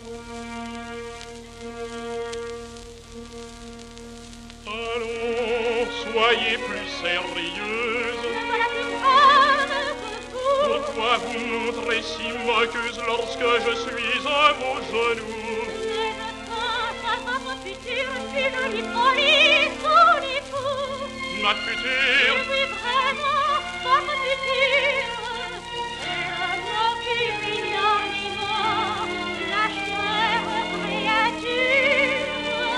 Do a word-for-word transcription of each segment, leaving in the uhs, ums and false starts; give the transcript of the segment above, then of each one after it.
Allons, soyez plus sérieuse. Ne voilà plus grave que vous. Pourquoi vous montrez si moqueuse lorsque je suis à vos genoux? Mais je pense à votre futur, une jolie folie sous les coups. Ma future, Oui, vraiment, votre futur. C'est l'amour qui m'ignorement, la chère créature.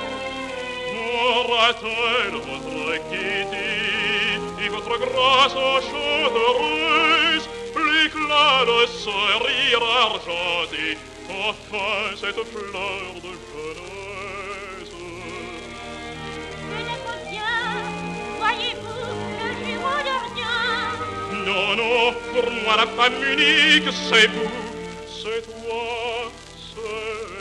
aura-t-elle votre gaieté et votre grâce chattereuse, l'éclat de ce rire argenté, enfin cette fleur de jeunesse? Peut-être bien, voyez-vous, le jumeau de rien. Non, non, pour moi la femme unique, c'est vous, c'est toi, c'est